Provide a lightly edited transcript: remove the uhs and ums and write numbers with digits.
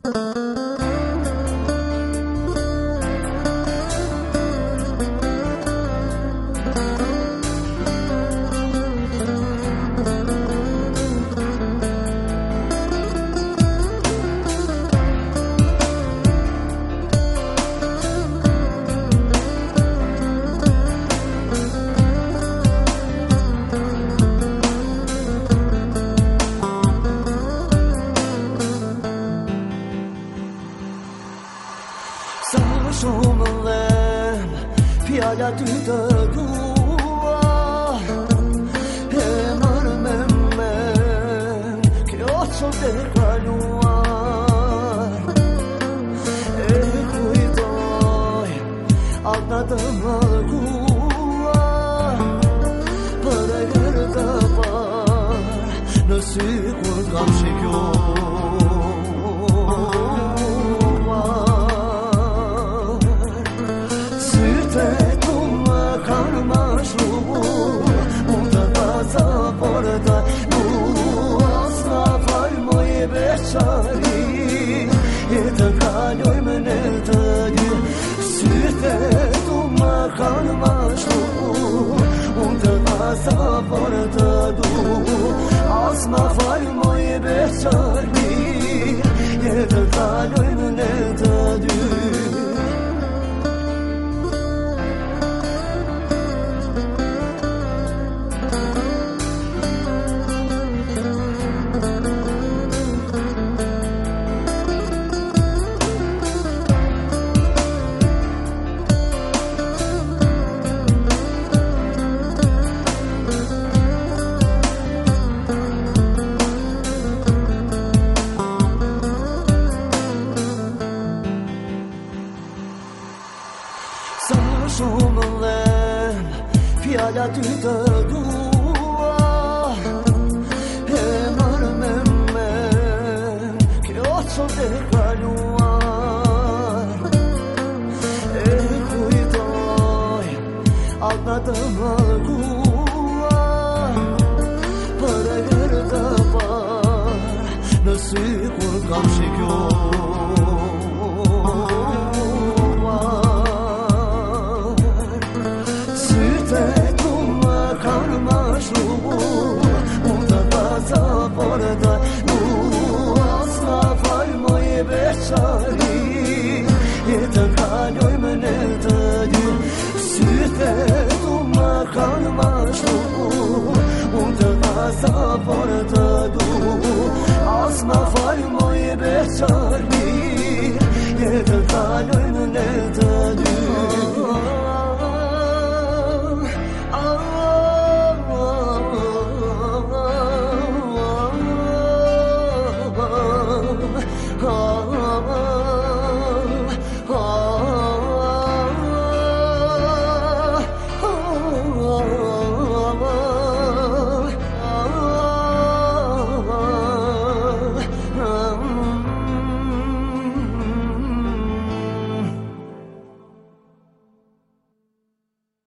Shumlem pjala ty të dua Emër me men Kjo që të kaluar E kujtoj Atë të mëlkuar Për e herë të par Në sy kur kam shikjuar Jetë kaloj me në të një Syte tu më kanë ma shku Unë të vasa por të du As ma falj moj beqari Jetë kaloj me në të dy Shumlem pjala ty të dua Emër me men Kjo që të kaluar E kujtoj Atë të mëlkuar Për e herë të par Në sy kur kam shikjuar Jetë kaloj me në të dy Syte tu më kanë ma shku Unë të vasa por të du As ma falj moj beqari